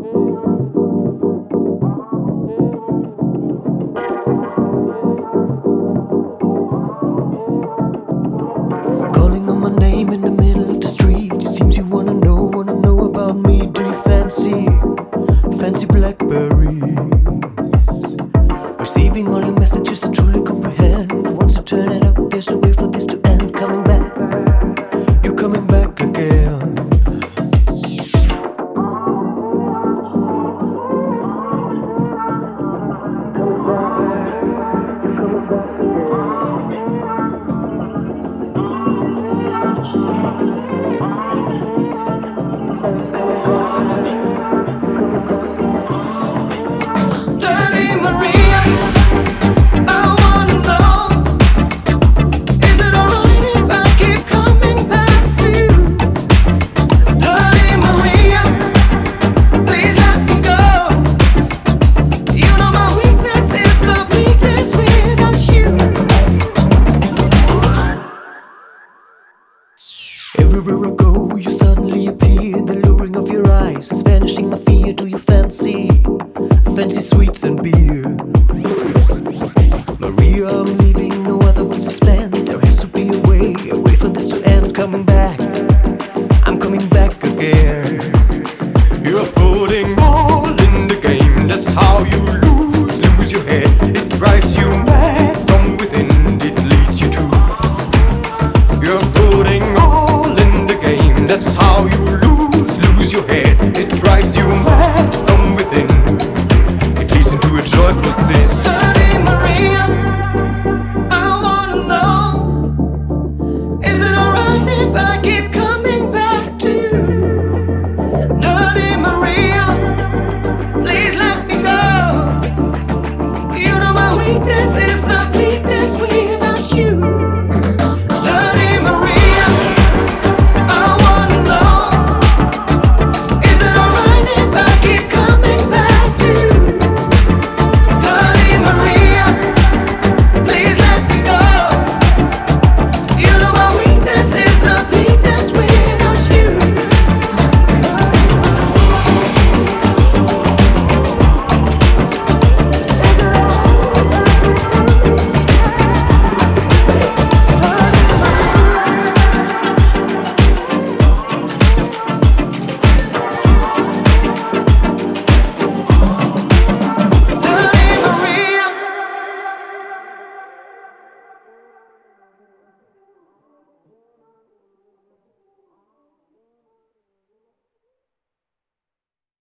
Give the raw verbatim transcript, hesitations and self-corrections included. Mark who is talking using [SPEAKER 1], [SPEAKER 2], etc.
[SPEAKER 1] Calling on my name in the middle of the street. It seems you wanna know, wanna know about me. Do you fancy, fancy blackberries? Receiving all your messages I truly comprehend. Once you turn it up, there's no way for this to end. Coming back, you're coming back again. Everywhere I go, you suddenly appear. The luring of your eyes is vanishing my fear. Do you fancy, fancy sweets and beer? Maria, I'm leaving, no other words to spend. There has to be a way, a way for this to end. Coming back, I'm coming back again.